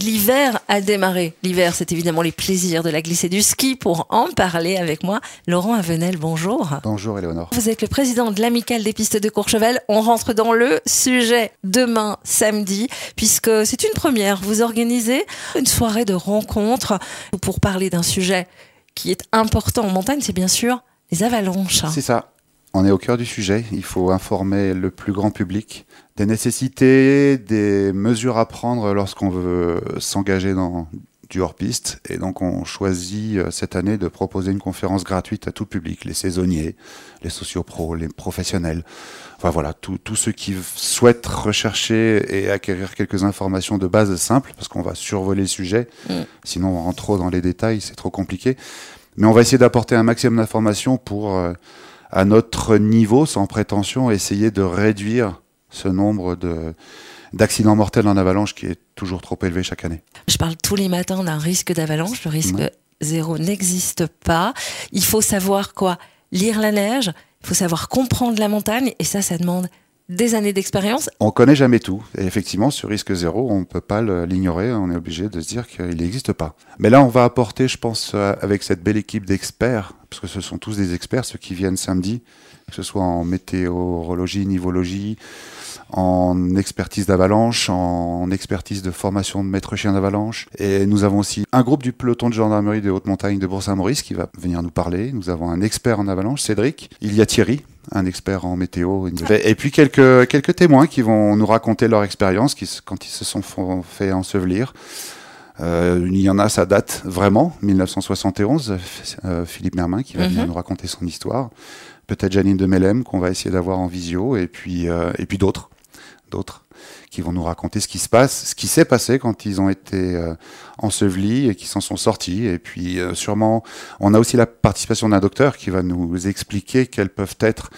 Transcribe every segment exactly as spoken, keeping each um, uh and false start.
l'hiver a démarré. L'hiver, c'est évidemment les plaisirs de la glisse et du ski. Pour en parler avec moi, Laurent Avenel, bonjour. Bonjour Éléonore. Vous êtes le président de l'Amicale des pistes de Courchevel. On rentre dans le sujet demain, samedi, puisque c'est une première. Vous organisez une soirée de rencontre pour parler d'un sujet qui est important en montagne, c'est bien sûr les avalanches. C'est ça. On est au cœur du sujet. Il faut informer le plus grand public des nécessités, des mesures à prendre lorsqu'on veut s'engager dans du hors-piste. Et donc, on choisit cette année de proposer une conférence gratuite à tout public, les saisonniers, les sociopros, les professionnels. Enfin voilà, tous ceux qui souhaitent rechercher et acquérir quelques informations de base simples, parce qu'on va survoler le sujet. Mmh. Sinon, on rentre trop dans les détails, c'est trop compliqué. Mais on va essayer d'apporter un maximum d'informations pour... Euh, à notre niveau, sans prétention, essayer de réduire ce nombre de, d'accidents mortels en avalanche qui est toujours trop élevé chaque année. Je parle tous les matins d'un risque d'avalanche. Le risque ouais. zéro n'existe pas. Il faut savoir quoi ? Lire la neige, il faut savoir comprendre la montagne, et ça, ça demande des années d'expérience. On ne connaît jamais tout. Et effectivement, ce risque zéro, on ne peut pas l'ignorer. On est obligé de se dire qu'il n'existe pas. Mais là, on va apporter, je pense, avec cette belle équipe d'experts, parce que ce sont tous des experts, ceux qui viennent samedi, que ce soit en météorologie, nivologie, en expertise d'avalanche, en expertise de formation de maître chien d'avalanche. Et nous avons aussi un groupe du peloton de gendarmerie de haute montagne de Bourg-Saint-Maurice qui va venir nous parler. Nous avons un expert en avalanche, Cédric. Il y a Thierry, un expert en météo. Et puis quelques, quelques témoins qui vont nous raconter leur expérience qui, quand ils se sont fait ensevelir. Euh, il y en a, ça date vraiment, dix-neuf cent soixante et onze, euh, Philippe Mermin qui va mm-hmm. venir nous raconter son histoire. Peut-être Janine de Mellem qu'on va essayer d'avoir en visio, et puis, euh, et puis d'autres, d'autres qui vont nous raconter ce qui se passe, ce qui s'est passé quand ils ont été euh, ensevelis et qui s'en sont sortis. Et puis euh, sûrement, on a aussi la participation d'un docteur qui va nous expliquer quels peuvent être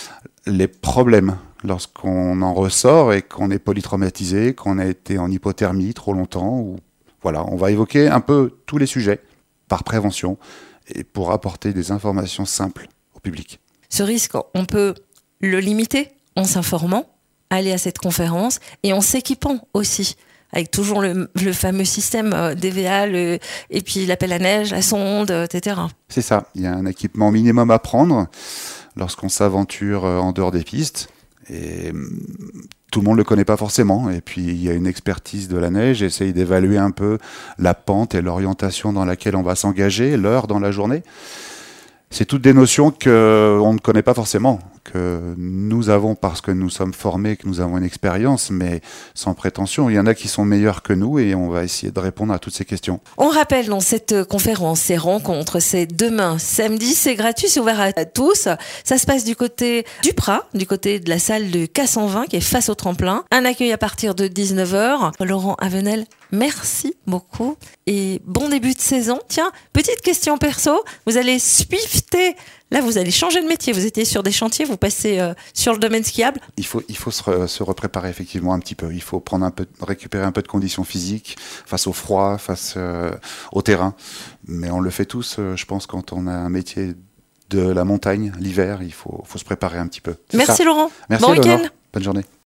les problèmes lorsqu'on en ressort et qu'on est polytraumatisé, qu'on a été en hypothermie trop longtemps. Ou... Voilà, on va évoquer un peu tous les sujets par prévention et pour apporter des informations simples au public. Ce risque, on peut le limiter en s'informant, aller à cette conférence et en s'équipant aussi, avec toujours le, le fameux système D V A, le, et puis l'appel à neige, la sonde, et cetera. C'est ça, il y a un équipement minimum à prendre lorsqu'on s'aventure en dehors des pistes. Et tout le monde ne le connaît pas forcément. Et puis, il y a une expertise de la neige, essaye d'évaluer un peu la pente et l'orientation dans laquelle on va s'engager, l'heure dans la journée. C'est toutes des notions qu'on ne connaît pas forcément, que nous avons parce que nous sommes formés, que nous avons une expérience, mais sans prétention. Il y en a qui sont meilleurs que nous et on va essayer de répondre à toutes ces questions. On rappelle dans cette conférence, ces rencontres, c'est demain, samedi, c'est gratuit, c'est ouvert à tous. Ça se passe du côté du Prat, du côté de la salle de K cent vingt qui est face au tremplin. Un accueil à partir de dix-neuf heures. Laurent Avenel, merci beaucoup et bon début de saison. Tiens, petite question perso, vous allez swifter, là vous allez changer de métier, vous étiez sur des chantiers, vous passez euh, sur le domaine skiable. Il faut, il faut se, re, se repréparer effectivement un petit peu, il faut prendre un peu, récupérer un peu de conditions physiques face au froid, face euh, au terrain, mais on le fait tous, euh, je pense, quand on a un métier de la montagne, l'hiver, il faut, faut se préparer un petit peu. C'est Merci ça. Laurent, Merci bon Eleonore. week-end. Bonne journée.